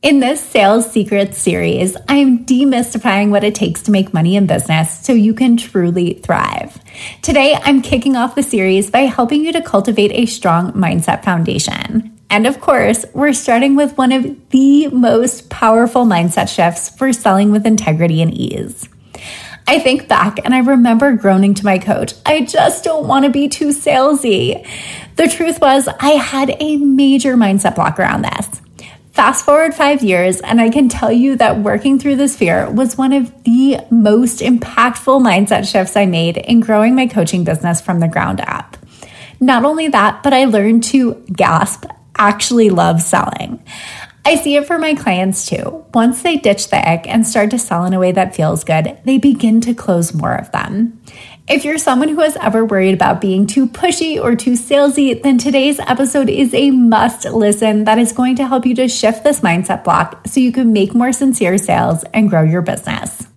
In this Sales Secrets series, I'm demystifying what it takes to make money in business so you can truly thrive. Today, I'm kicking off the series by helping you to cultivate a strong mindset foundation. And of course, we're starting with one of the most powerful mindset shifts for selling with integrity and ease. I think back and I remember groaning to my coach, I just don't want to be too salesy. The truth was, I had a major mindset block around this. Fast forward 5 years, and I can tell you that working through this fear was one of the most impactful mindset shifts I made in growing my coaching business from the ground up. Not only that, but I learned to actually love selling. I see it for my clients too. Once they ditch the ick and start to sell in a way that feels good, they begin to close more of them. If you're someone who has ever worried about being too pushy or too salesy, then today's episode is a must listen that is going to help you to shift this mindset block so you can make more sincere sales and grow your business.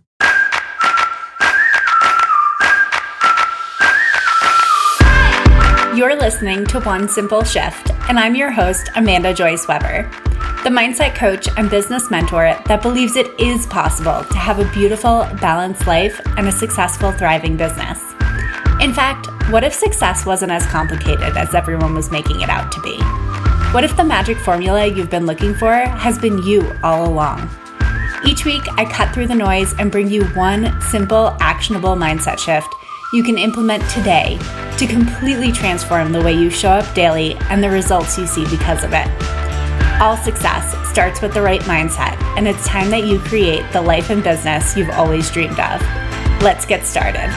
You're listening to One Simple Shift, and I'm your host, Amanda Joyce Weber, the mindset coach and business mentor that believes it is possible to have a beautiful, balanced life and a successful, thriving business. In fact, what if success wasn't as complicated as everyone was making it out to be? What if the magic formula you've been looking for has been you all along? Each week, I cut through the noise and bring you one simple, actionable mindset shift you can implement today to completely transform the way you show up daily and the results you see because of it. All success starts with the right mindset, and it's time that you create the life and business you've always dreamed of. Let's get started.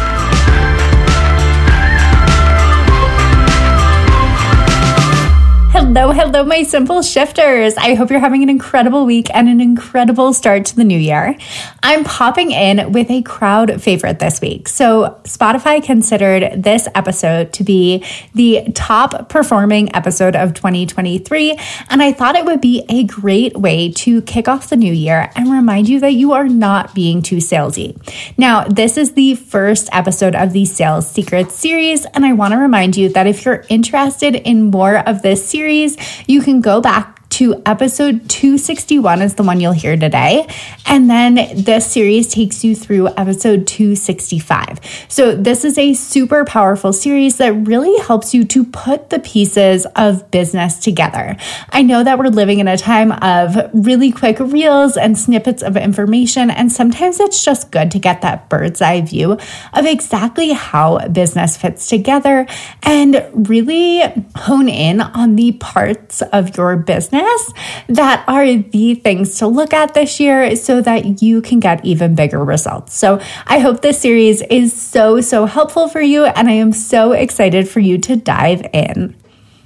Hello, my simple shifters. I hope you're having an incredible week and an incredible start to the new year. I'm popping in with a crowd favorite this week. So Spotify considered this episode to be the top performing episode of 2023. And I thought it would be a great way to kick off the new year and remind you that you are not being too salesy. Now, this is the first episode of the Sales Secrets series. And I want to remind you that if you're interested in more of this series, you can go back to episode 261 is the one you'll hear today. And then this series takes you through episode 265. So this is a super powerful series that really helps you to put the pieces of business together. I know that we're living in a time of really quick reels and snippets of information, and sometimes it's just good to get that bird's eye view of exactly how business fits together and really hone in on the parts of your business that are the things to look at this year so that you can get even bigger results. So I hope this series is so helpful for you, and I am so excited for you to dive in.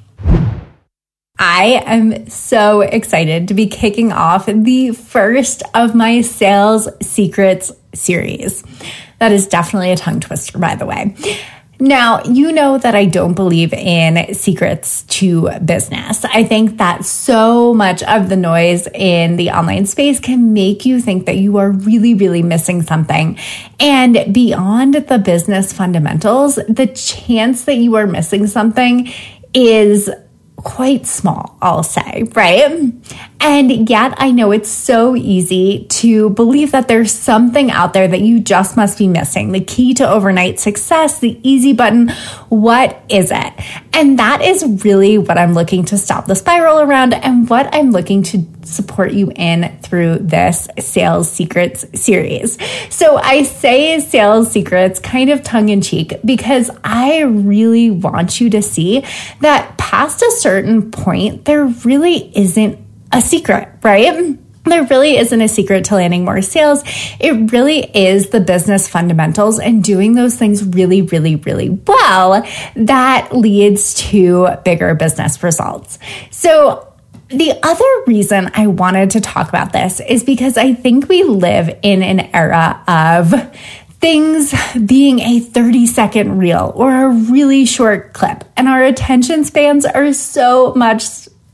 I am so excited to be kicking off the first of my Sales Secrets series. That is definitely a tongue twister, by the way. Now, you know that I don't believe in secrets to business. I think that so much of the noise in the online space can make you think that you are really missing something. And beyond the business fundamentals, the chance that you are missing something is quite small, I'll say, right? And yet I know it's so easy to believe that there's something out there that you just must be missing. The key to overnight success, the easy button, what is it? And that is really what I'm looking to stop the spiral around and what I'm looking to support you in through this Sales Secrets series. So I say Sales Secrets kind of tongue in cheek because I really want you to see that past a certain point, there really isn't a secret, right? There really isn't a secret to landing more sales. It really is the business fundamentals and doing those things really well that leads to bigger business results. So the other reason I wanted to talk about this is because I think we live in an era of things being a 30-second reel or a really short clip, and our attention spans are so much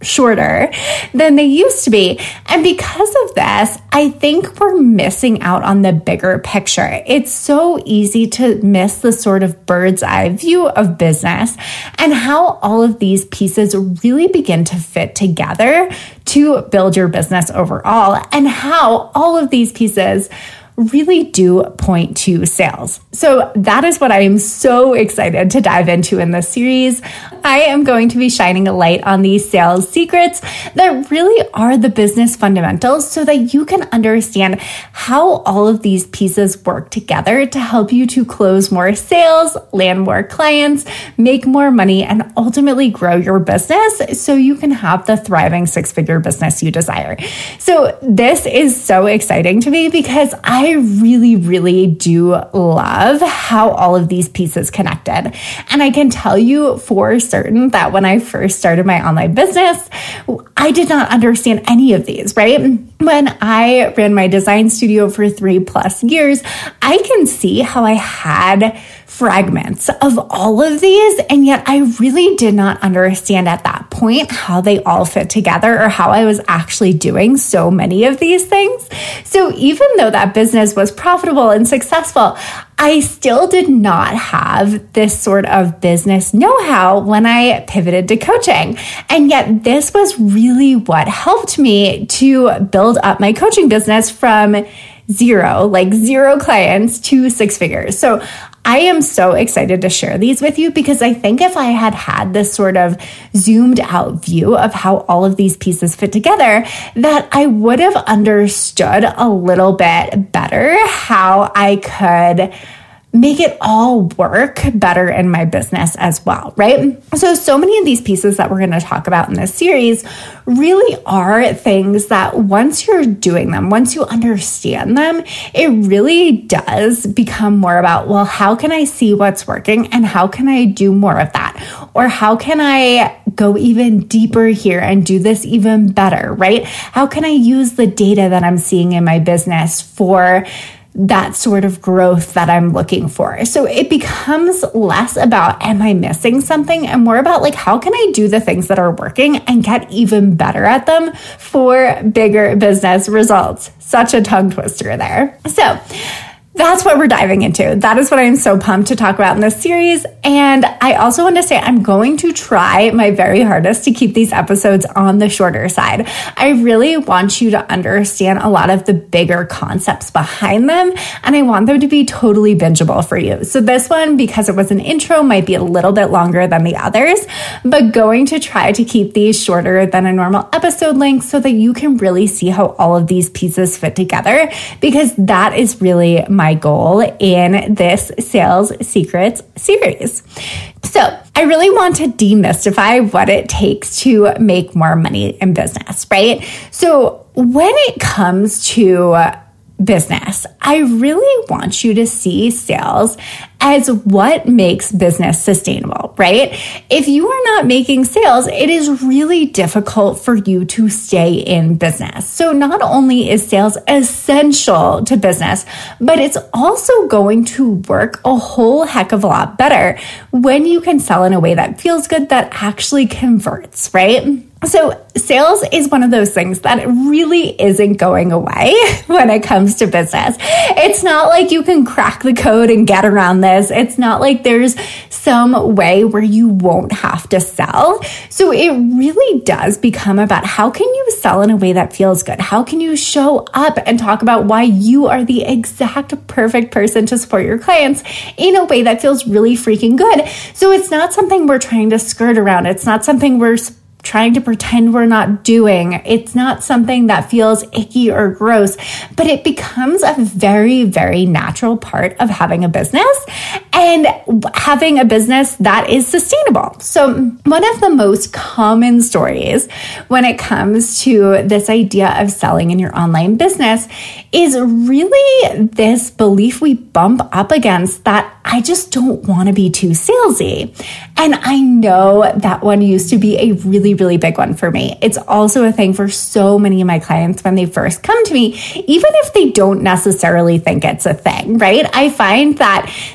shorter than they used to be. And because of this, I think we're missing out on the bigger picture. It's so easy to miss the sort of bird's eye view of business and how all of these pieces really begin to fit together to build your business overall, and how all of these pieces really do point to sales. So that is what I am so excited to dive into in this series. I am going to be shining a light on these sales secrets that really are the business fundamentals so that you can understand how all of these pieces work together to help you to close more sales, land more clients, make more money, and ultimately grow your business so you can have the thriving six-figure business you desire. So this is so exciting to me because I really, really do love how all of these pieces connected. And I can tell you for certain that when I first started my online business, I did not understand any of these, right? When I ran my design studio for 3+ years, I can see how I had fragments of all of these, and yet I really did not understand at that point how they all fit together or how I was actually doing so many of these things. So even though that business was profitable and successful, I still did not have this sort of business know-how when I pivoted to coaching. And yet this was really what helped me to build up my coaching business from zero clients to 6 figures. So I am so excited to share these with you because I think if I had had this sort of zoomed out view of how all of these pieces fit together, that I would have understood a little bit better how I could make it all work better in my business as well, right? So many of these pieces that we're going to talk about in this series really are things that once you're doing them, once you understand them, it really does become more about, well, how can I see what's working and how can I do more of that? Or how can I go even deeper here and do this even better, right? How can I use the data that I'm seeing in my business for that sort of growth that I'm looking for? So it becomes less about, am I missing something? And more about how can I do the things that are working and get even better at them for bigger business results? Such a tongue twister there. So that's what we're diving into. That is what I'm so pumped to talk about in this series. And I also want to say I'm going to try my very hardest to keep these episodes on the shorter side. I really want you to understand a lot of the bigger concepts behind them, and I want them to be totally bingeable for you. So this one, because it was an intro, might be a little bit longer than the others, but going to try to keep these shorter than a normal episode length so that you can really see how all of these pieces fit together, because that is really my goal in this Sales Secrets series. So I really want to demystify what it takes to make more money in business, right? So when it comes to business, I really want you to see sales as what makes business sustainable, right? If you are not making sales, it is really difficult for you to stay in business. So not only is sales essential to business, but it's also going to work a whole heck of a lot better when you can sell in a way that feels good, that actually converts, right? So sales is one of those things that really isn't going away when it comes to business. It's not like you can crack the code and get around this. It's not like there's some way where you won't have to sell. So it really does become about, how can you sell in a way that feels good? How can you show up and talk about why you are the exact perfect person to support your clients in a way that feels really freaking good? So it's not something we're trying to skirt around. It's not something we're trying to pretend we're not doing. It's not something that feels icky or gross, but it becomes a very, very natural part of having a business and having a business that is sustainable. So one of the most common stories when it comes to this idea of selling in your online business is really this belief we bump up against that I just don't want to be too salesy. And I know that one used to be a really, really big one for me. It's also a thing for so many of my clients when they first come to me, even if they don't necessarily think it's a thing, right? I find that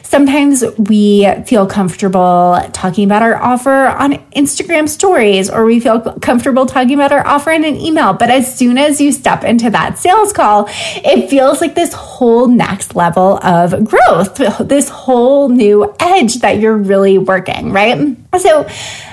Sometimes we feel comfortable talking about our offer on Instagram stories, or we feel comfortable talking about our offer in an email. But as soon as you step into that sales call, it feels like this whole next level of growth, this whole new edge that you're really working, right? So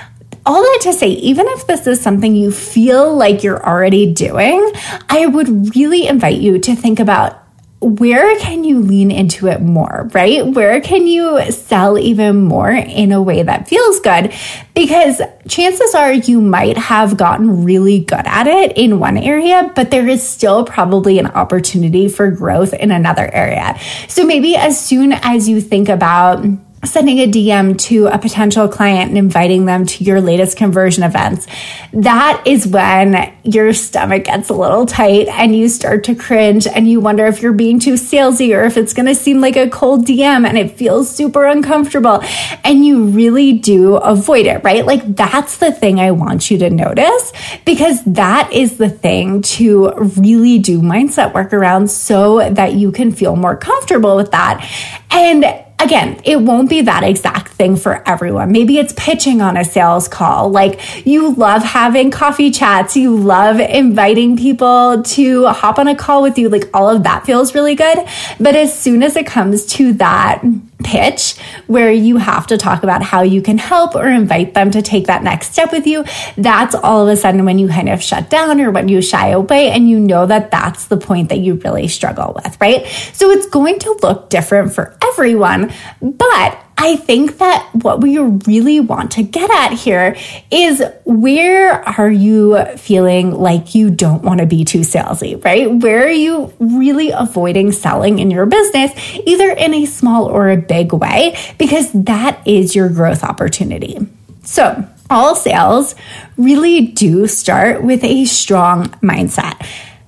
all that to say, even if this is something you feel like you're already doing, I would really invite you to think about, where can you lean into it more, right? Where can you sell even more in a way that feels good? Because chances are you might have gotten really good at it in one area, but there is still probably an opportunity for growth in another area. So maybe as soon as you think about sending a DM to a potential client and inviting them to your latest conversion events, that is when your stomach gets a little tight and you start to cringe and you wonder if you're being too salesy or if it's going to seem like a cold DM and it feels super uncomfortable and you really do avoid it, right? Like, that's the thing I want you to notice, because that is the thing to really do mindset work around so that you can feel more comfortable with that. And again, it won't be that exact thing for everyone. Maybe it's pitching on a sales call. Like, you love having coffee chats. You love inviting people to hop on a call with you. Like, all of that feels really good. But as soon as it comes to that pitch where you have to talk about how you can help or invite them to take that next step with you, that's all of a sudden when you kind of shut down or when you shy away, and you know that that's the point that you really struggle with, right? So it's going to look different for everyone, but I think that what we really want to get at here is, where are you feeling like you don't want to be too salesy, right? Where are you really avoiding selling in your business, either in a small or a big way, because that is your growth opportunity. So all sales really do start with a strong mindset.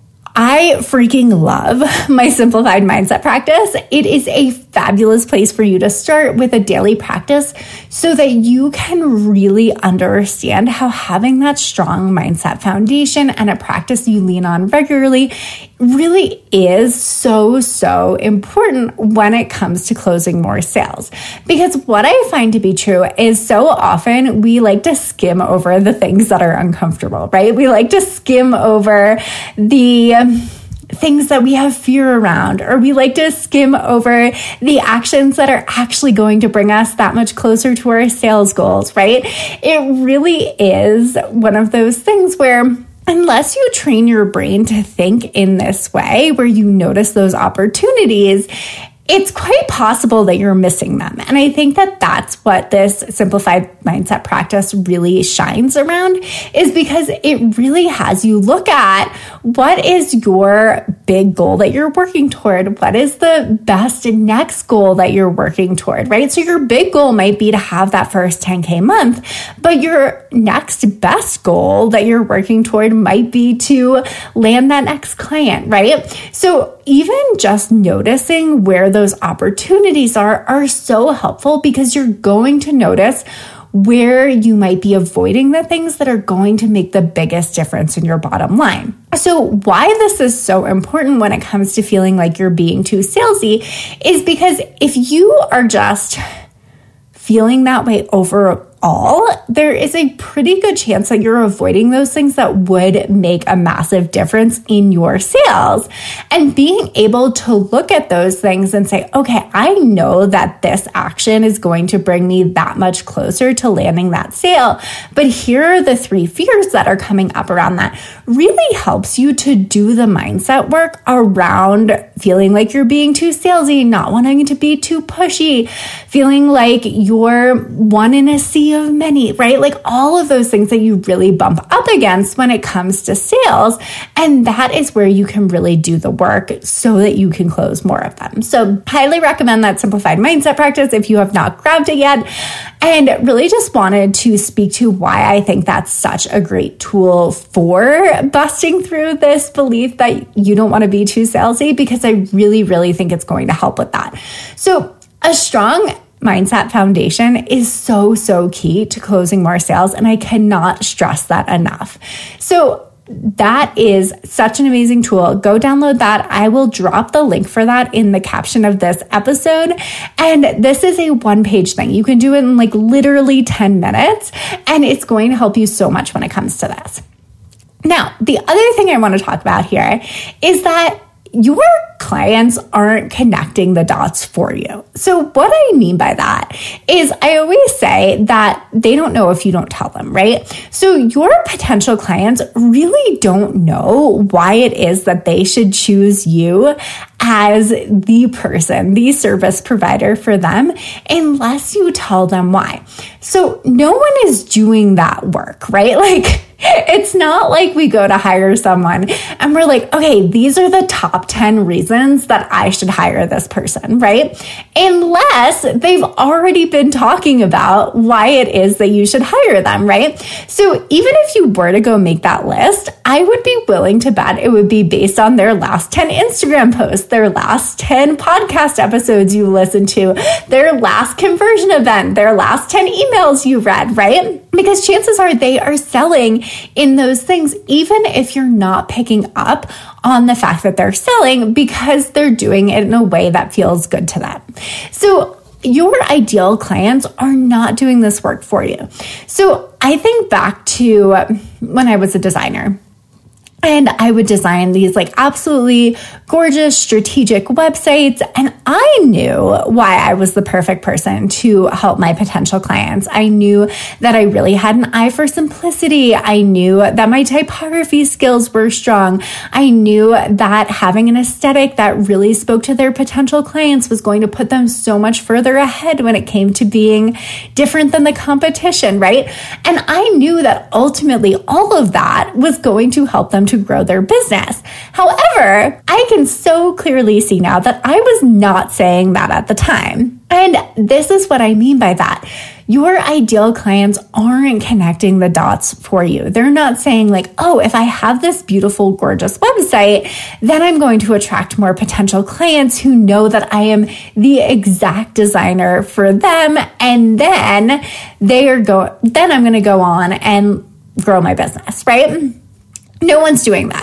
I freaking love my simplified mindset practice. It is a fabulous place for you to start with a daily practice so that you can really understand how having that strong mindset foundation and a practice you lean on regularly really is so important when it comes to closing more sales. Because what I find to be true is, so often we like to skim over the things that are uncomfortable, right? We like to skim over the things that we have fear around, or we like to skim over the actions that are actually going to bring us that much closer to our sales goals, right? It really is one of those things where, unless you train your brain to think in this way, where you notice those opportunities, it's quite possible that you're missing them. And I think that that's what this simplified mindset practice really shines around, is because it really has you look at, what is your big goal that you're working toward? What is the best next goal that you're working toward, right? So your big goal might be to have that first 10K month, but your next best goal that you're working toward might be to land that next client, right? So even just noticing where those opportunities are so helpful, because you're going to notice where you might be avoiding the things that are going to make the biggest difference in your bottom line. So why this is so important when it comes to feeling like you're being too salesy is because if you are just feeling that way overall, there is a pretty good chance that you're avoiding those things that would make a massive difference in your sales. And being able to look at those things and say, okay, I know that this action is going to bring me that much closer to landing that sale, but here are the 3 fears that are coming up around that, really helps you to do the mindset work around feeling like you're being too salesy, not wanting to be too pushy, feeling like you're one in a sea of many, right? Like all of those things that you really bump up against when it comes to sales. And that is where you can really do the work so that you can close more of them. So highly recommend that simplified mindset practice if you have not grabbed it yet. And really just wanted to speak to why I think that's such a great tool for busting through this belief that you don't want to be too salesy, because I really think it's going to help with that. So a strong mindset foundation is so key to closing more sales, and I cannot stress that enough. So that is such an amazing tool. Go download that. I will drop the link for that in the caption of this episode. And this is a one-page thing. You can do it in like literally 10 minutes, and it's going to help you so much when it comes to this. Now, the other thing I want to talk about here is that your clients aren't connecting the dots for you. So what I mean by that is I always say that they don't know if you don't tell them, right? So your potential clients really don't know why it is that they should choose you as the person, the service provider for them, unless you tell them why. So no one is doing that work, right? Like, it's not like we go to hire someone and we're like, okay, these are the top 10 reasons that I should hire this person, right? Unless they've already been talking about why it is that you should hire them, right? So even if you were to go make that list, I would be willing to bet it would be based on their last 10 Instagram posts, their last 10 podcast episodes you listened to, their last conversion event, their last 10 emails you read, right? Because chances are they are selling in those things, even if you're not picking up on the fact that they're selling, because they're doing it in a way that feels good to them. So your ideal clients are not doing this work for you. So I think back to when I was a designer. And I would design these like absolutely gorgeous strategic websites. And I knew why I was the perfect person to help my potential clients. I knew that I really had an eye for simplicity. I knew that my typography skills were strong. I knew that having an aesthetic that really spoke to their potential clients was going to put them so much further ahead when it came to being different than the competition, right? And I knew that ultimately all of that was going to help them to grow their business. However, I can so clearly see now that I was not saying that at the time. And this is what I mean by that. Your ideal clients aren't connecting the dots for you. They're not saying like, oh, if I have this beautiful, gorgeous website, then I'm going to attract more potential clients who know that I am the exact designer for them. And then I'm going to go on and grow my business, right? No one's doing that.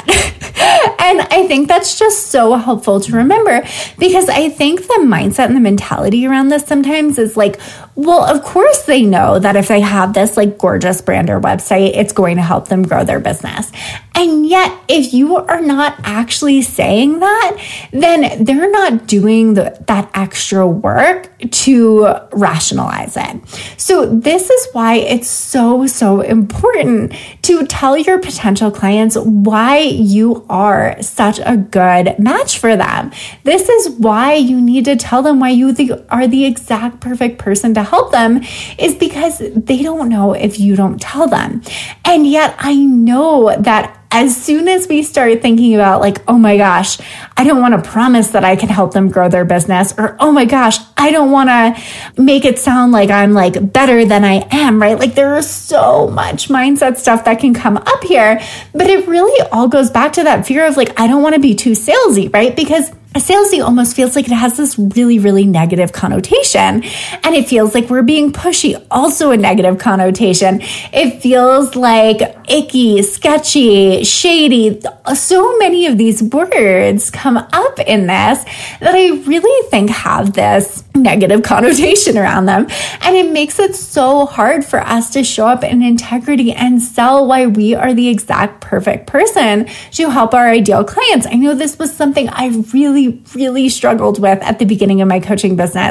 And I think that's just so helpful to remember, because I think the mindset and the mentality around this sometimes is like, well, of course they know that if they have this like gorgeous brand or website, it's going to help them grow their business. And yet, if you are not actually saying that, then they're not doing that extra work to rationalize it. So this is why it's so important to tell your potential clients why you are such a good match for them. This is why you need to tell them why you are the exact perfect person to help them, is because they don't know if you don't tell them. And yet I know that as soon as we start thinking about like, oh my gosh, I don't want to promise that I can help them grow their business, or oh my gosh, I don't want to make it sound like I'm like better than I am, right? Like there is so much mindset stuff that can come up here, but it really all goes back to that fear of like, I don't want to be too salesy, right? Because salesy almost feels like it has this really, really negative connotation. And it feels like we're being pushy, also a negative connotation. It feels like icky, sketchy, shady. So many of these words come up in this that I really think have this negative connotation around them. And it makes it so hard for us to show up in integrity and sell why we are the exact perfect person to help our ideal clients. I know this was something I really struggled with at the beginning of my coaching business.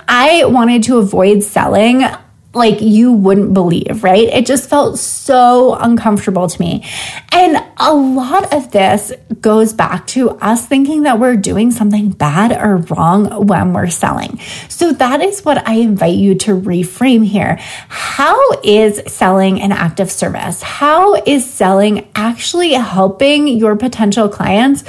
I wanted to avoid selling like you wouldn't believe, right? It just felt so uncomfortable to me. And a lot of this goes back to us thinking that we're doing something bad or wrong when we're selling. So that is what I invite you to reframe here. How is selling an act of service? How is selling actually helping your potential clients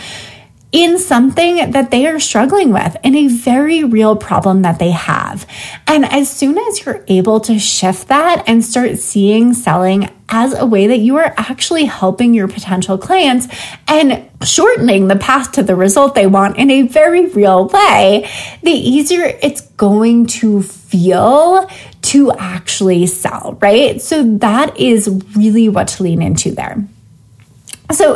in something that they are struggling with, in a very real problem that they have? And as soon as you're able to shift that and start seeing selling as a way that you are actually helping your potential clients and shortening the path to the result they want in a very real way, the easier it's going to feel to actually sell, right? So that is really what to lean into there. So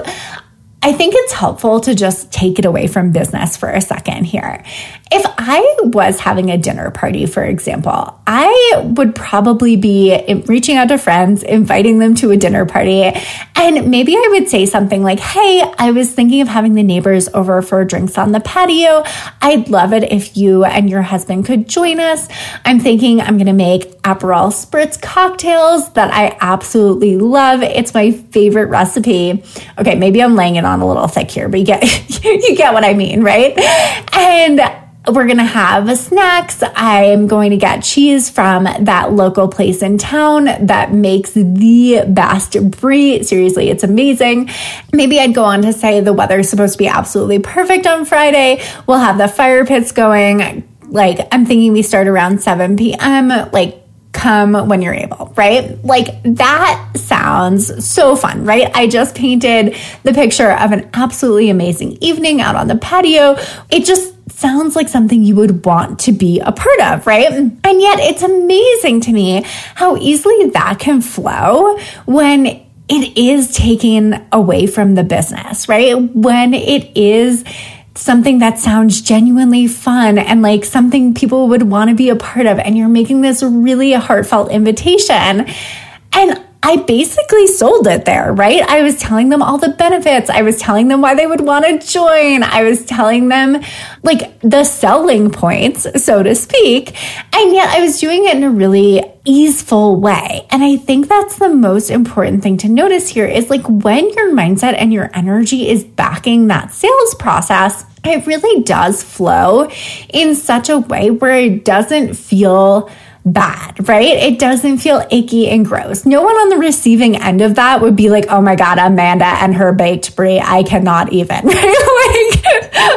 I think it's helpful to just take it away from business for a second here. If I was having a dinner party, for example, I would probably be reaching out to friends, inviting them to a dinner party, and maybe I would say something like, hey, I was thinking of having the neighbors over for drinks on the patio. I'd love it if you and your husband could join us. I'm thinking I'm going to make Aperol Spritz cocktails that I absolutely love. It's my favorite recipe. Okay, maybe I'm laying it on a little thick here, but you get what I mean, right? And we're going to have snacks. I'm going to get cheese from that local place in town that makes the best brie. Seriously, it's amazing. Maybe I'd go on to say the weather's supposed to be absolutely perfect on Friday. We'll have the fire pits going. Like, I'm thinking we start around 7 p.m. Like, come when you're able, right? Like, that sounds so fun, right? I just painted the picture of an absolutely amazing evening out on the patio. It just sounds like something you would want to be a part of, right? And yet it's amazing to me how easily that can flow when it is taken away from the business, right? When it is something that sounds genuinely fun and like something people would want to be a part of, and you're making this really heartfelt invitation. And I basically sold it there, right? I was telling them all the benefits. I was telling them why they would want to join. I was telling them like the selling points, so to speak. And yet I was doing it in a really easeful way. And I think that's the most important thing to notice here is like when your mindset and your energy is backing that sales process, it really does flow in such a way where it doesn't feel bad, right? It doesn't feel icky and gross. No one on the receiving end of that would be like, oh my God, Amanda and her baked brie, I cannot even, right? Like,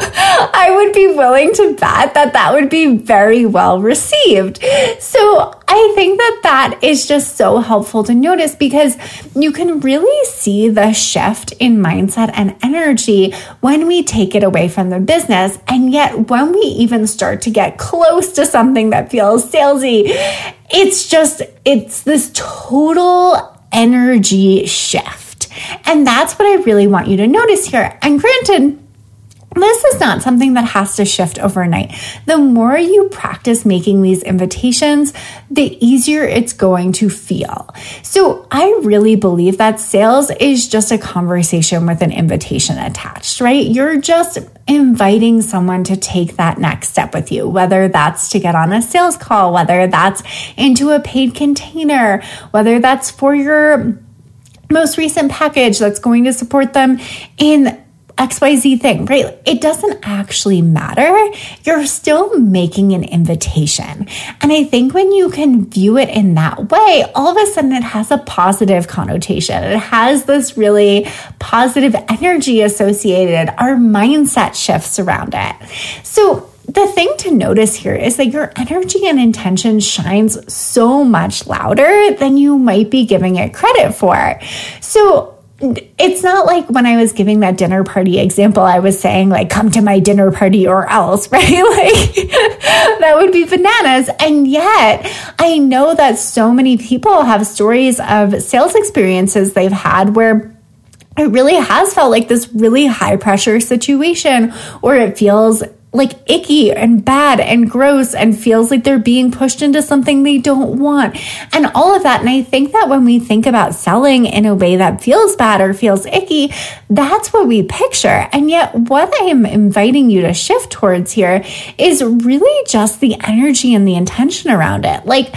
I would be willing to bet that that would be very well received. So I think that that is just so helpful to notice because you can really see the shift in mindset and energy when we take it away from the business. And yet when we even start to get close to something that feels salesy, it's this total energy shift. And that's what I really want you to notice here. And granted, this is not something that has to shift overnight. The more you practice making these invitations, the easier it's going to feel. So I really believe that sales is just a conversation with an invitation attached, right? You're just inviting someone to take that next step with you, whether that's to get on a sales call, whether that's into a paid container, whether that's for your most recent package that's going to support them in XYZ thing, right? It doesn't actually matter. You're still making an invitation. And I think when you can view it in that way, all of a sudden it has a positive connotation. It has this really positive energy associated. Our mindset shifts around it. So the thing to notice here is that your energy and intention shines so much louder than you might be giving it credit for. So it's not like when I was giving that dinner party example, I was saying like, come to my dinner party or else, right? Like that would be bananas. And yet I know that so many people have stories of sales experiences they've had where it really has felt like this really high pressure situation, or it feels like icky and bad and gross and feels like they're being pushed into something they don't want and all of that. And I think that when we think about selling in a way that feels bad or feels icky, that's what we picture. And yet what I am inviting you to shift towards here is really just the energy and the intention around it. Like,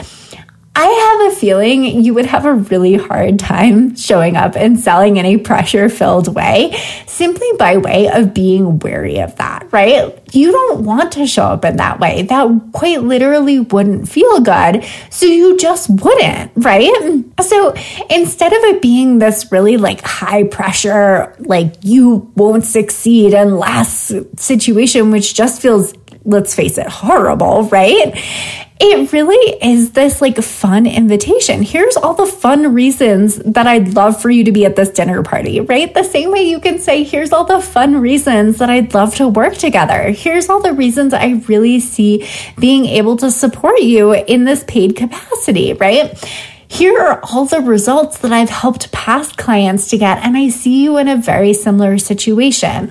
I have a feeling you would have a really hard time showing up and selling in a pressure-filled way simply by way of being wary of that, right? You don't want to show up in that way. That quite literally wouldn't feel good, so you just wouldn't, right? So instead of it being this really like high pressure, like you won't succeed unless situation, which just feels, let's face it, horrible, right? It really is this like fun invitation. Here's all the fun reasons that I'd love for you to be at this dinner party, right? The same way you can say, here's all the fun reasons that I'd love to work together. Here's all the reasons I really see being able to support you in this paid capacity, right? here are all the results that I've helped past clients to get, and I see you in a very similar situation.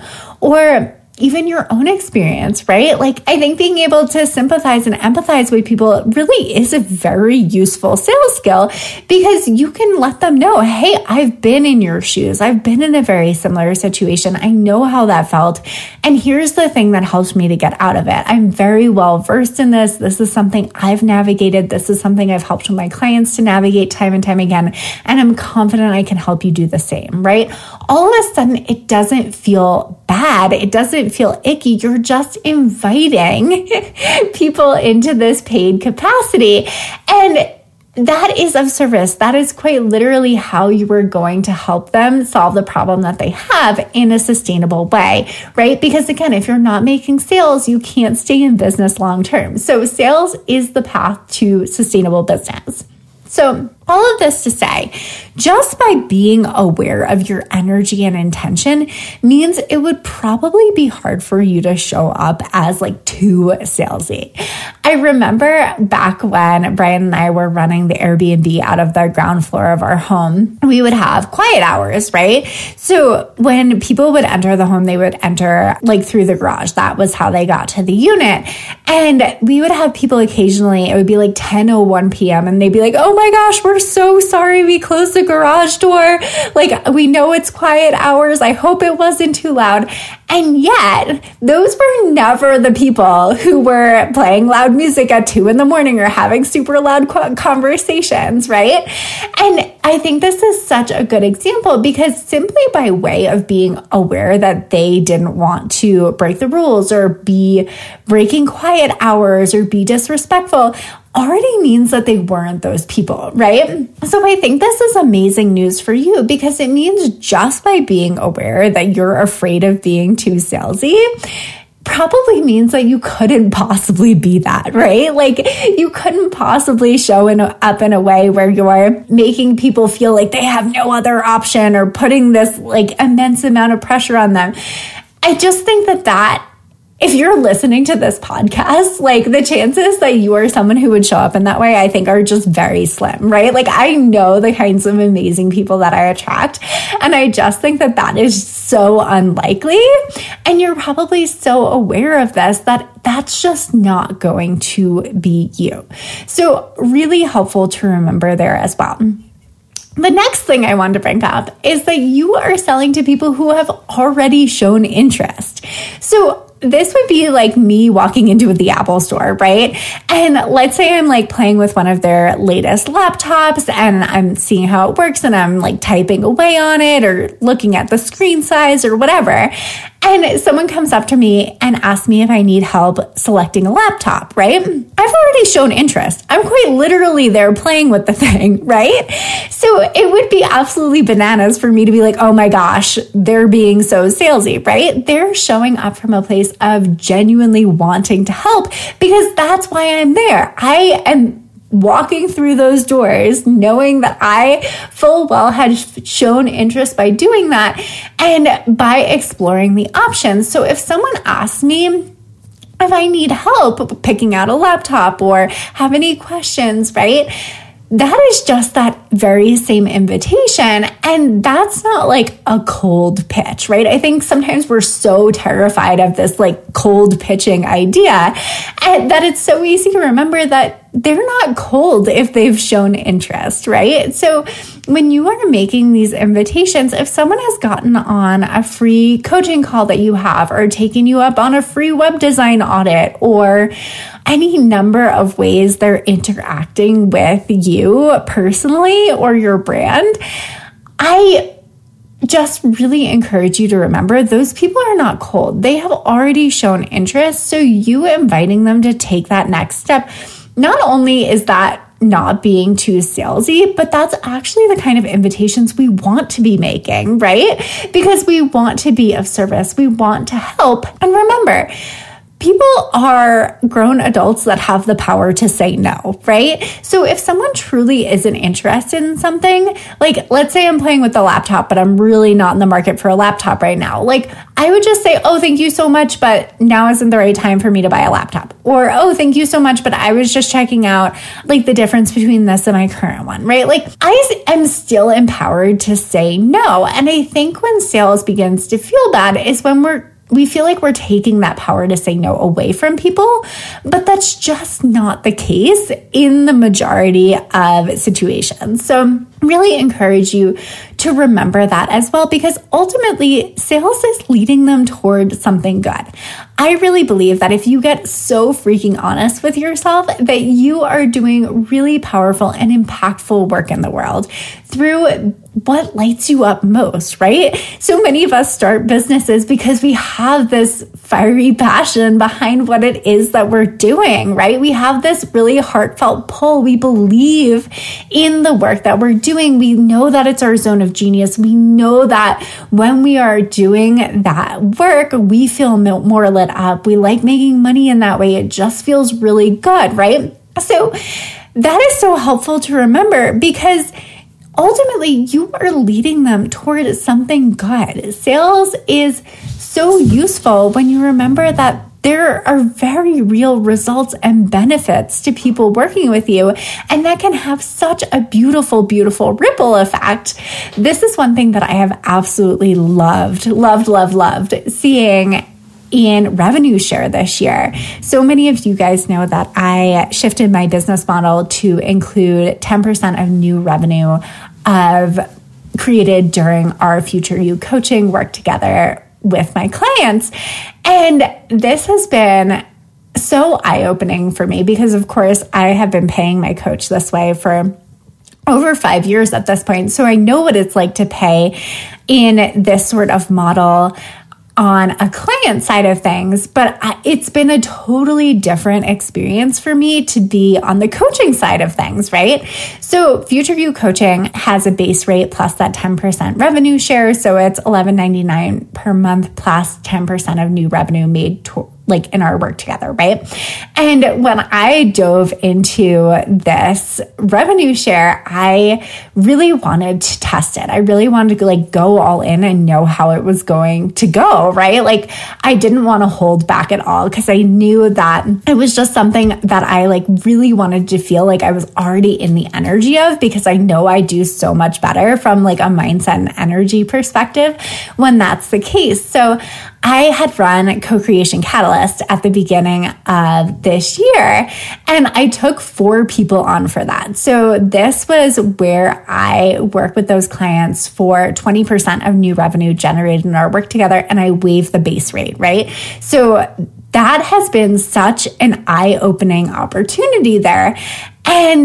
Or even your own experience, right? Like, I think being able to sympathize and empathize with people really is a very useful sales skill, because you can let them know, hey, I've been in your shoes. I've been in a very similar situation. I know how that felt. And here's the thing that helped me to get out of it. I'm very well versed in this. This is something I've navigated. This is something I've helped my clients to navigate time and time again. And I'm confident I can help you do the same, right? All of a sudden, it doesn't feel bad. It doesn't feel icky. You're just inviting people into this paid capacity. And that is of service. That is quite literally how you are going to help them solve the problem that they have in a sustainable way, right? Because again, if you're not making sales, you can't stay in business long term. So sales is the path to sustainable business. So all of this to say, just by being aware of your energy and intention means it would probably be hard for you to show up as like too salesy. I remember back when Brian and I were running the Airbnb out of the ground floor of our home, we would have quiet hours, right? So when people would enter the home, they would enter like through the garage. That was how they got to the unit. And we would have people occasionally, it would be like 10:01 p.m. and they'd be like, oh my gosh, we're so sorry we closed the garage door. Like, we know it's quiet hours. I hope it wasn't too loud. And yet, those were never the people who were playing loud music at 2 a.m. or having super loud conversations, right? And I think this is such a good example, because simply by way of being aware that they didn't want to break the rules or be breaking quiet hours or be disrespectful already means that they weren't those people, right? So I think this is amazing news for you, because it means just by being aware that you're afraid of being too salesy probably means that you couldn't possibly be that, right? Like, you couldn't possibly show up in a way where you're making people feel like they have no other option or putting this like immense amount of pressure on them. I just think that if you're listening to this podcast, like, the chances that you are someone who would show up in that way, I think are just very slim, right? Like, I know the kinds of amazing people that I attract, and I just think that is so unlikely. And you're probably so aware of this that that's just not going to be you. So really helpful to remember there as well. The next thing I wanted to bring up is that you are selling to people who have already shown interest. So this would be like me walking into the Apple store, right? And let's say I'm like playing with one of their latest laptops and I'm seeing how it works and I'm like typing away on it or looking at the screen size or whatever. And someone comes up to me and asks me if I need help selecting a laptop, right? I've already shown interest. I'm quite literally there playing with the thing, right? So it would be absolutely bananas for me to be like, oh my gosh, they're being so salesy, right? They're showing up from a place of genuinely wanting to help, because that's why I'm there. I am walking through those doors knowing that I full well had shown interest by doing that and by exploring the options. So if someone asks me if I need help picking out a laptop or have any questions, right? That is just that very same invitation. And that's not like a cold pitch, right? I think sometimes we're so terrified of this like cold pitching idea, and that it's so easy to remember that they're not cold if they've shown interest, right? So when you are making these invitations, if someone has gotten on a free coaching call that you have, or taken you up on a free web design audit, or any number of ways they're interacting with you personally or your brand, I just really encourage you to remember those people are not cold. They have already shown interest. So you inviting them to take that next step, not only is that not being too salesy, but that's actually the kind of invitations we want to be making, right? Because we want to be of service. We want to help. And remember, people are grown adults that have the power to say no, right? So if someone truly isn't interested in something, like let's say I'm playing with the laptop, but I'm really not in the market for a laptop right now. Like I would just say, oh, thank you so much, but now isn't the right time for me to buy a laptop. Or, oh, thank you so much, but I was just checking out like the difference between this and my current one, right? Like I am still empowered to say no. And I think when sales begins to feel bad is when we feel like we're taking that power to say no away from people, but that's just not the case in the majority of situations. So really encourage you to remember that as well, because ultimately sales is leading them toward something good. I really believe that if you get so freaking honest with yourself that you are doing really powerful and impactful work in the world through what lights you up most, right? So many of us start businesses because we have this fiery passion behind what it is that we're doing, right? We have this really heartfelt pull. We believe in the work that we're doing. We know that it's our zone of genius. We know that when we are doing that work, we feel more lit up. We like making money in that way. It just feels really good, right? So that is so helpful to remember, because ultimately you are leading them toward something good. Sales is so useful when you remember that there are very real results and benefits to people working with you, and that can have such a beautiful, beautiful ripple effect. This is one thing that I have absolutely loved seeing in revenue share this year. So many of you guys know that I shifted my business model to include 10% of new revenue created during our Future You coaching work together with my clients. And this has been so eye-opening for me because, of course, I have been paying my coach this way for over 5 years at this point. So I know what it's like to pay in this sort of model on a client side of things, but it's been a totally different experience for me to be on the coaching side of things, right? So Future You Coaching has a base rate plus that 10% revenue share. So it's $11.99 per month plus 10% of new revenue made like in our work together, right? And when I dove into this revenue share, I really wanted to test it. I really wanted to like go all in and know how it was going to go, right? Like I didn't want to hold back at all because I knew that it was just something that I like really wanted to feel like I was already in the energy of, because I know I do so much better from like a mindset and energy perspective when that's the case. So I had run Co-Creation Catalyst at the beginning of this year, and I took 4 people on for that. So this was where I work with those clients for 20% of new revenue generated in our work together, and I waive the base rate, right? So that has been such an eye-opening opportunity there. And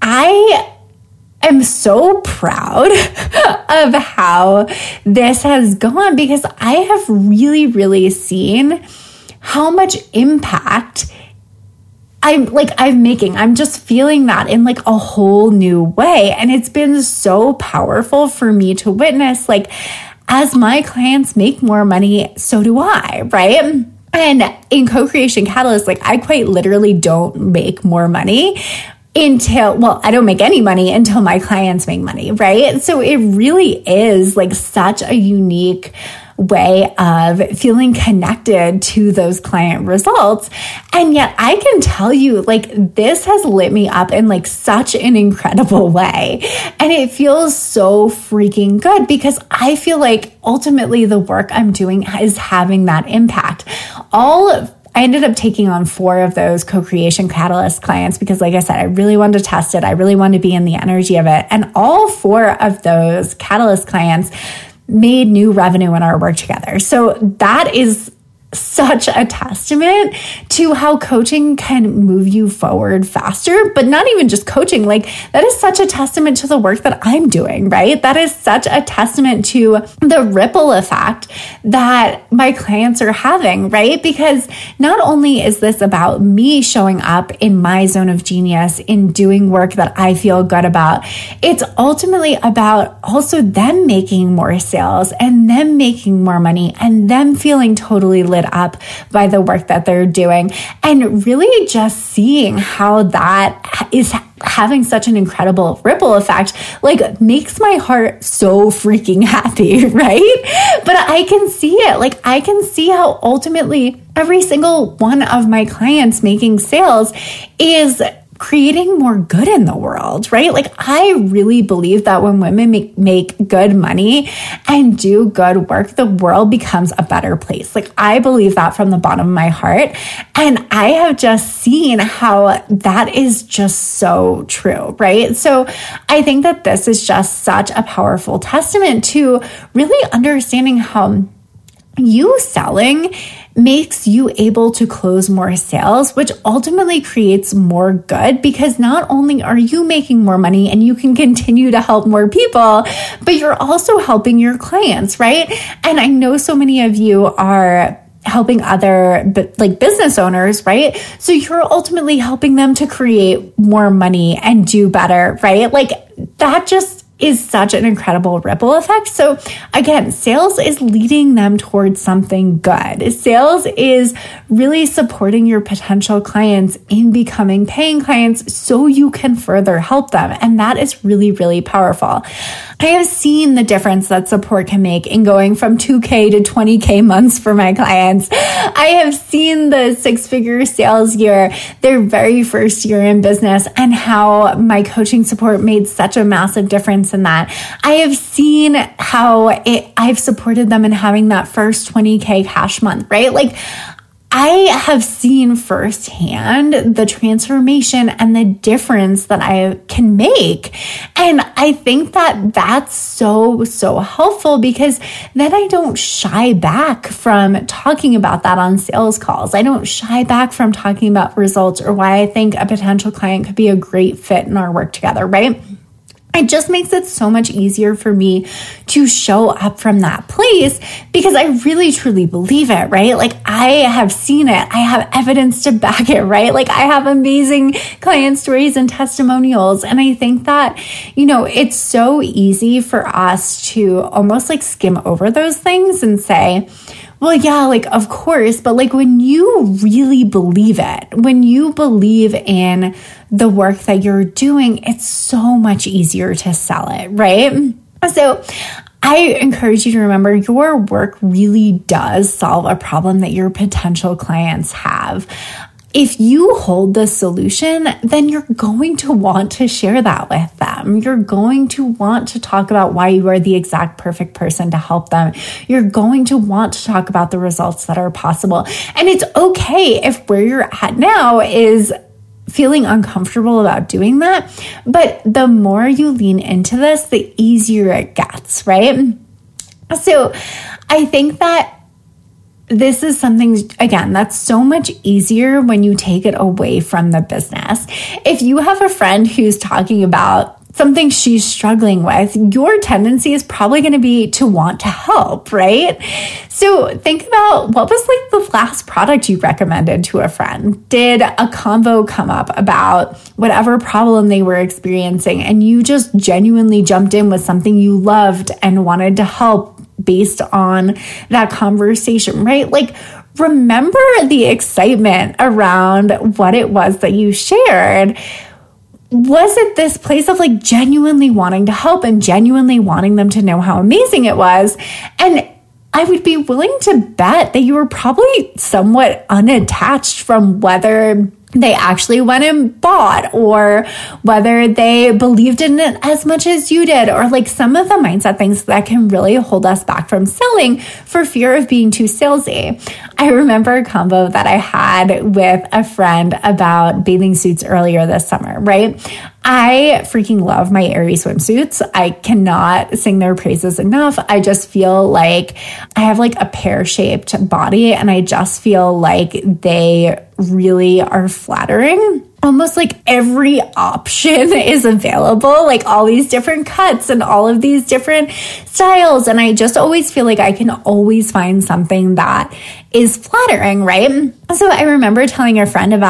I'm so proud of how this has gone, because I have really, really seen how much impact I'm making. I'm just feeling that in like a whole new way. And it's been so powerful for me to witness, like, as my clients make more money, so do I, right? And in Co-Creation Catalyst, like I quite literally don't make more money I don't make any money until my clients make money, right? So it really is like such a unique way of feeling connected to those client results. And yet I can tell you, like, this has lit me up in like such an incredible way. And it feels so freaking good because I feel like ultimately the work I'm doing is having that impact. I ended up taking on 4 of those Co-Creation Catalyst clients because, like I said, I really wanted to test it. I really wanted to be in the energy of it. And all 4 of those Catalyst clients made new revenue in our work together. So that is such a testament to how coaching can move you forward faster, but not even just coaching. Like that is such a testament to the work that I'm doing, right? That is such a testament to the ripple effect that my clients are having, right? Because not only is this about me showing up in my zone of genius in doing work that I feel good about, it's ultimately about also them making more sales and them making more money and them feeling totally lit lit up by the work that they're doing, and really just seeing how that is having such an incredible ripple effect, like makes my heart so freaking happy, right? But I can see it. Like I can see how ultimately every single one of my clients making sales is creating more good in the world, right? Like I really believe that when women make good money and do good work, the world becomes a better place. Like I believe that from the bottom of my heart. And I have just seen how that is just so true, right? So I think that this is just such a powerful testament to really understanding how you selling makes you able to close more sales, which ultimately creates more good, because not only are you making more money and you can continue to help more people, but you're also helping your clients, right? And I know so many of you are helping other business owners, right? So you're ultimately helping them to create more money and do better, right? Like that just is such an incredible ripple effect. So again, sales is leading them towards something good. Sales is really supporting your potential clients in becoming paying clients so you can further help them. And that is really, really powerful. I have seen the difference that support can make in going from 2K to 20K months for my clients. I have seen the 6-figure sales year, their very first year in business, and how my coaching support made such a massive difference in that. I have seen how I've supported them in having that first 20K cash month, right? Like I have seen firsthand the transformation and the difference that I can make. And I think that that's so, so helpful, because then I don't shy back from talking about that on sales calls. I don't shy back from talking about results or why I think a potential client could be a great fit in our work together, right? It just makes it so much easier for me to show up from that place, because I really truly believe it, right? Like I have seen it. I have evidence to back it, right? Like I have amazing client stories and testimonials. And I think that, it's so easy for us to almost like skim over those things and say, well, yeah, like, of course, but like when you really believe it, when you believe in the work that you're doing, it's so much easier to sell it, right? So I encourage you to remember your work really does solve a problem that your potential clients have. If you hold the solution, then you're going to want to share that with them. You're going to want to talk about why you are the exact perfect person to help them. You're going to want to talk about the results that are possible. And it's okay if where you're at now is feeling uncomfortable about doing that. But the more you lean into this, the easier it gets, right? So I think that this is something, again, that's so much easier when you take it away from the business. If you have a friend who's talking about something she's struggling with, your tendency is probably going to be to want to help, right? So think about what was like the last product you recommended to a friend. Did a convo come up about whatever problem they were experiencing, and you just genuinely jumped in with something you loved and wanted to help based on that conversation, right? Like, remember the excitement around what it was that you shared. Was it this place of like genuinely wanting to help and genuinely wanting them to know how amazing it was? And I would be willing to bet that you were probably somewhat unattached from whether they actually went and bought, or whether they believed in it as much as you did, or like some of the mindset things that can really hold us back from selling for fear of being too salesy. I remember a combo that I had with a friend about bathing suits earlier this summer, right? I freaking love my Aerie swimsuits. I cannot sing their praises enough. I just feel like I have like a pear-shaped body, and I just feel like they really are flattering. Almost like every option is available, like all these different cuts and all of these different styles. And I just always feel like I can always find something that is flattering, right? So I remember telling a friend about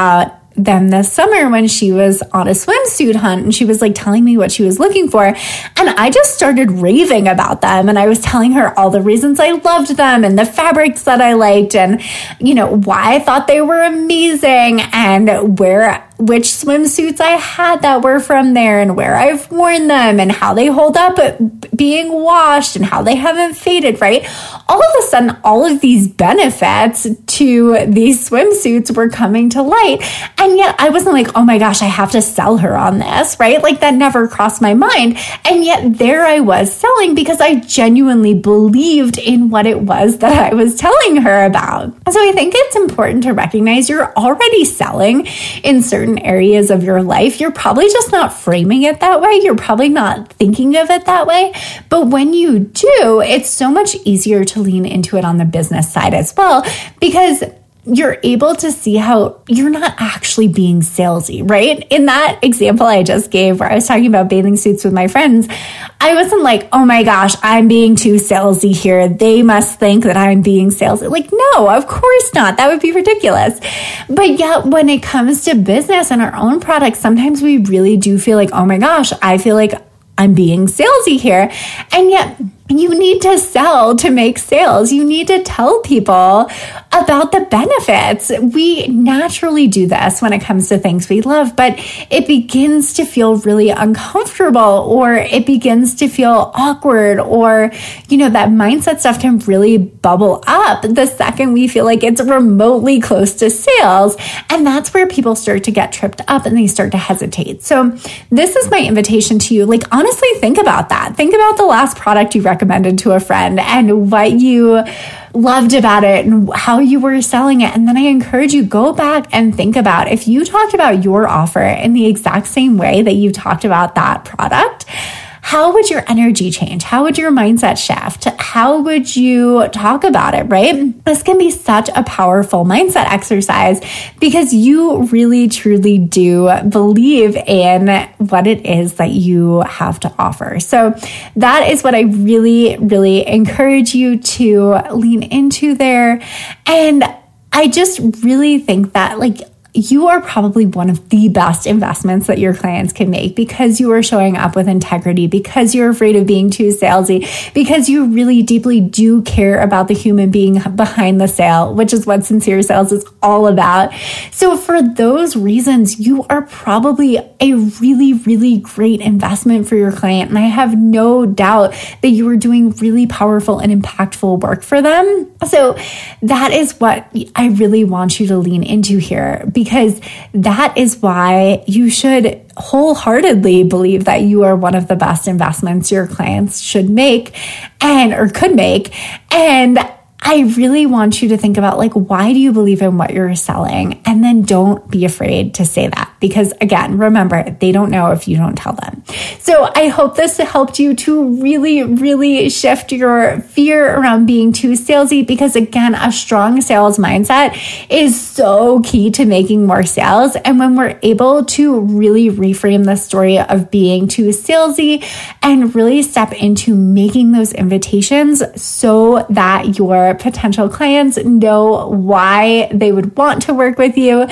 them this summer when she was on a swimsuit hunt, and she was like telling me what she was looking for. And I just started raving about them. And I was telling her all the reasons I loved them and the fabrics that I liked and, why I thought they were amazing and which swimsuits I had that were from there and where I've worn them and how they hold up being washed and how they haven't faded, right? All of a sudden, all of these benefits to these swimsuits were coming to light. And yet I wasn't like, oh my gosh, I have to sell her on this, right? Like that never crossed my mind. And yet there I was selling because I genuinely believed in what it was that I was telling her about. So I think it's important to recognize you're already selling in certain areas of your life. You're probably just not framing it that way. You're probably not thinking of it that way. But when you do, it's so much easier to lean into it on the business side as well, because you're able to see how you're not actually being salesy, right? In that example I just gave where I was talking about bathing suits with my friends, I wasn't like, oh my gosh, I'm being too salesy here. They must think that I'm being salesy. Like, no, of course not. That would be ridiculous. But yet when it comes to business and our own products, sometimes we really do feel like, oh my gosh, I feel like I'm being salesy here. And yet you need to sell to make sales. You need to tell people about the benefits. We naturally do this when it comes to things we love, but it begins to feel really uncomfortable, or it begins to feel awkward, or, that mindset stuff can really bubble up the second we feel like it's remotely close to sales. And that's where people start to get tripped up and they start to hesitate. So this is my invitation to you. Like, honestly, think about that. Think about the last product you recommended to a friend and what you loved about it and how you were selling it. And then I encourage you, go back and think about if you talked about your offer in the exact same way that you talked about that product, how would your energy change? How would your mindset shift? How would you talk about it, right? This can be such a powerful mindset exercise because you really, truly do believe in what it is that you have to offer. So that is what I really, really encourage you to lean into there. And I just really think that you are probably one of the best investments that your clients can make because you are showing up with integrity, because you're afraid of being too salesy, because you really deeply do care about the human being behind the sale, which is what sincere sales is all about. So for those reasons, you are probably a really, really great investment for your client. And I have no doubt that you are doing really powerful and impactful work for them. So that is what I really want you to lean into here, because that is why you should wholeheartedly believe that you are one of the best investments your clients should make or could make. And I really want you to think about why do you believe in what you're selling? And then don't be afraid to say that, because again, remember, they don't know if you don't tell them. So I hope this helped you to really, really shift your fear around being too salesy, because again, a strong sales mindset is so key to making more sales. And when we're able to really reframe the story of being too salesy and really step into making those invitations so that your potential clients know why they would want to work with you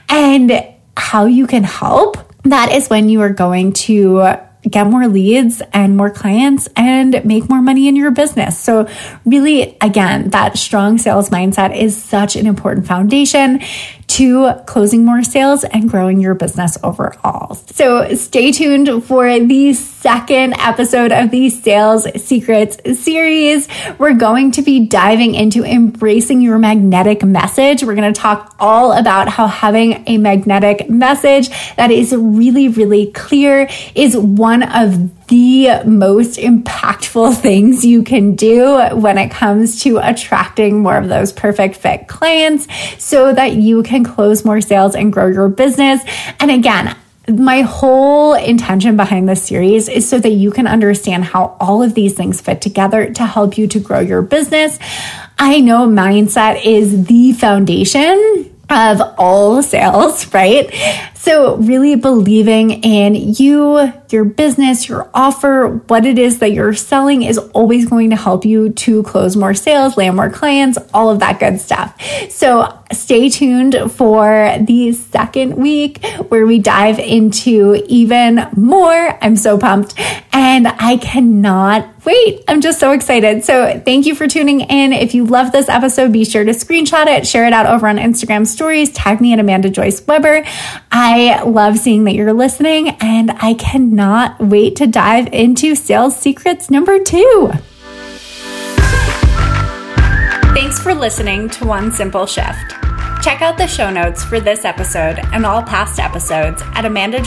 and how you can help, that is when you are going to get more leads and more clients and make more money in your business. So really, again, that strong sales mindset is such an important foundation to closing more sales and growing your business overall. So stay tuned for the second episode of the Sales Secrets series. We're going to be diving into embracing your magnetic message. We're going to talk all about how having a magnetic message that is really, really clear is one of the most impactful things you can do when it comes to attracting more of those perfect fit clients so that you can close more sales and grow your business. And again, my whole intention behind this series is so that you can understand how all of these things fit together to help you to grow your business. I know mindset is the foundation of all sales, right? So really believing in you, your business, your offer, what it is that you're selling is always going to help you to close more sales, land more clients, all of that good stuff. So stay tuned for the second week where we dive into even more. I'm so pumped and I cannot wait. I'm just so excited. So thank you for tuning in. If you love this episode, be sure to screenshot it, share it out over on Instagram stories, tag me at Amanda Joyce Weber. I love seeing that you're listening and I cannot wait to dive into Sales Secrets number 2. Thanks for listening to One Simple Shift. Check out the show notes for this episode and all past episodes at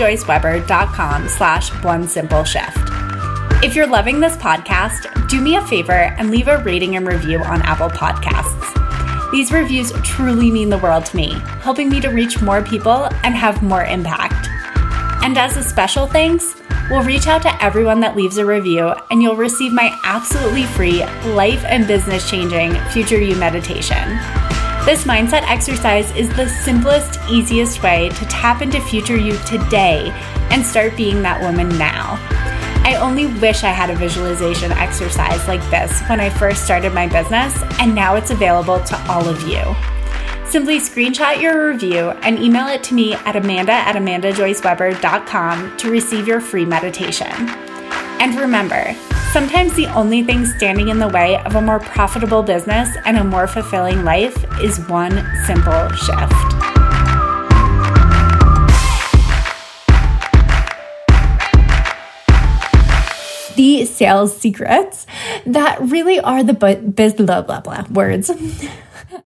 amandajoyceweber.com/onesimpleShift. If you're loving this podcast, do me a favor and leave a rating and review on Apple Podcasts. These reviews truly mean the world to me, helping me to reach more people and have more impact. And as a special thanks, we'll reach out to everyone that leaves a review and you'll receive my absolutely free life and business changing Future You meditation. This mindset exercise is the simplest, easiest way to tap into Future You today and start being that woman now. I only wish I had a visualization exercise like this when I first started my business, and now it's available to all of you. Simply screenshot your review and email it to me at amanda@amandajoyceweber.com to receive your free meditation. And remember, sometimes the only thing standing in the way of a more profitable business and a more fulfilling life is one simple shift. The sales secrets that really are the blah, blah, blah words.